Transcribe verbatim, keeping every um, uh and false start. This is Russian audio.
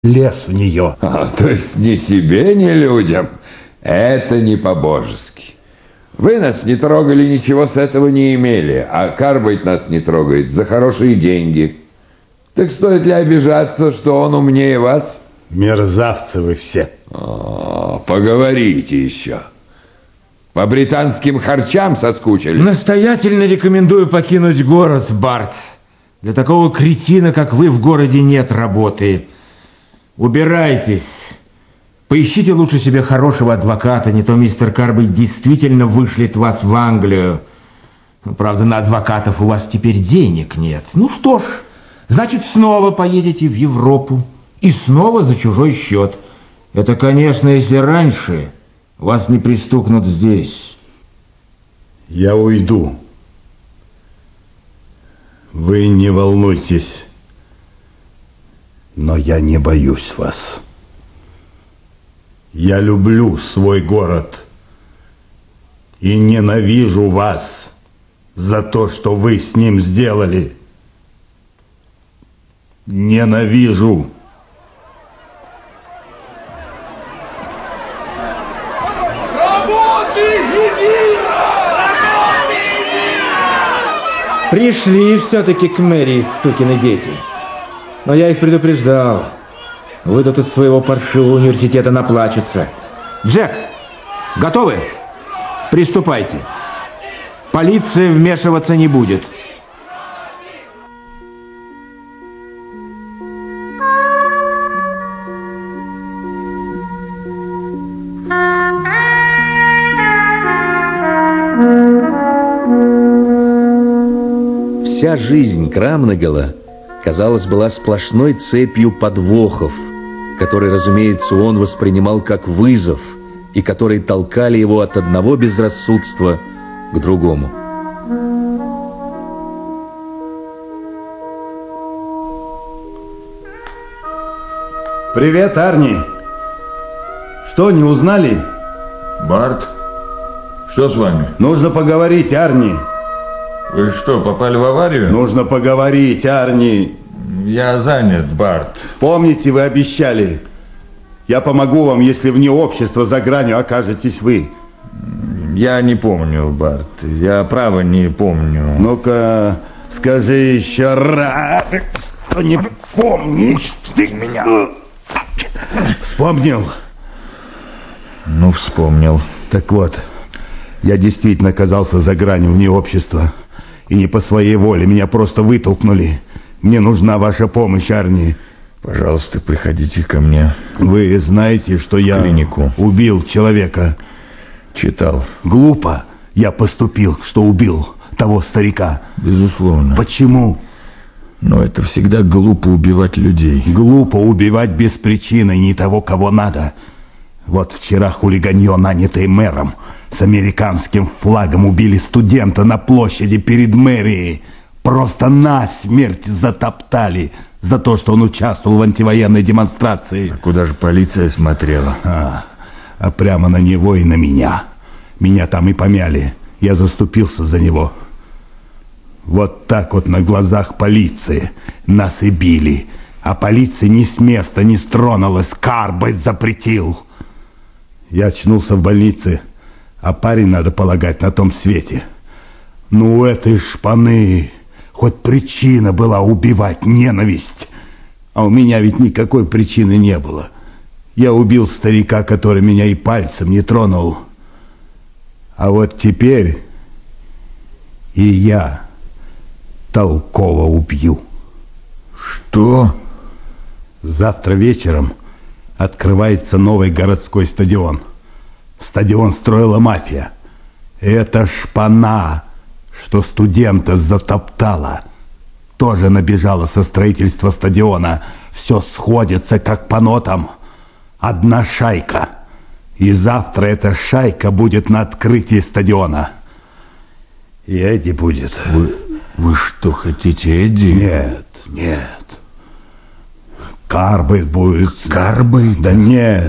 лез в нее. А, то есть ни себе, ни людям. Это не по-божески. Вы нас не трогали, ничего с этого не имели, а Карбайт нас не трогает за хорошие деньги. Так стоит ли обижаться, что он умнее вас? Мерзавцы вы все. О, поговорите еще. По британским харчам соскучились? Настоятельно рекомендую покинуть город, Барт. Для такого кретина, как вы, в городе нет работы. Убирайтесь. Поищите лучше себе хорошего адвоката, не то мистер Карбайт действительно вышлет вас в Англию. Правда, на адвокатов у вас теперь денег нет. Ну что ж, значит, снова поедете в Европу. И снова за чужой счет. Это, конечно, если раньше вас не пристукнут здесь. Я уйду. Вы не волнуйтесь. Но я не боюсь вас. Я люблю свой город. И ненавижу вас за то, что вы с ним сделали. Ненавижу. Пришли все-таки к мэрии, сукины дети. Но я их предупреждал. Выйдут из своего паршивого университета, наплачутся. Джек, готовы? Приступайте. Полиция вмешиваться не будет. Вся жизнь Крамнагала, казалось, была сплошной цепью подвохов, которые, разумеется, он воспринимал как вызов и которые толкали его от одного безрассудства к другому. Привет, Арни. Что, не узнали? Барт, что с вами? Нужно поговорить, Арни. Вы что, попали в аварию? Нужно поговорить, Арни. Я занят, Барт. Помните, вы обещали. Я помогу вам, если вне общества за гранью окажетесь вы. Я не помню, Барт. Я право не помню. Ну-ка, скажи еще раз, что не помнишь ты меня. Вспомнил? Ну, вспомнил. Так вот, я действительно оказался за гранью вне общества. И не по своей воле, меня просто вытолкнули. Мне нужна ваша помощь, Арни. Пожалуйста, приходите ко мне. Вы знаете, что я клинику. убил человека? Читал. Глупо я поступил, что убил того старика. Безусловно. Почему? Но это всегда глупо убивать людей. Глупо убивать без причины не того, кого надо. Вот вчера хулиганье, нанятое мэром, с американским флагом убили студента на площади перед мэрией. Просто насмерть затоптали за то, что он участвовал в антивоенной демонстрации. А куда же полиция смотрела? А, а прямо на него и на меня. Меня там и помяли. Я заступился за него. Вот так вот на глазах полиции нас и били. А полиция ни с места не стронулась. Карбайт запретил. Я очнулся в больнице, а парень, надо полагать, на том свете. Ну, у этой шпаны хоть причина была убивать, ненависть. А у меня ведь никакой причины не было. Я убил старика, который меня и пальцем не тронул. А вот теперь и я толково убью. Что? Завтра вечером открывается новый городской стадион. Стадион строила мафия. Это шпана, что студента затоптала, тоже набежала со строительства стадиона. Все сходится, как по нотам. Одна шайка. И завтра эта шайка будет на открытии стадиона. И Эдди будет. Вы, вы что, хотите Эдди? Нет, нет. Карбайт будет. Карбайт? Да нет.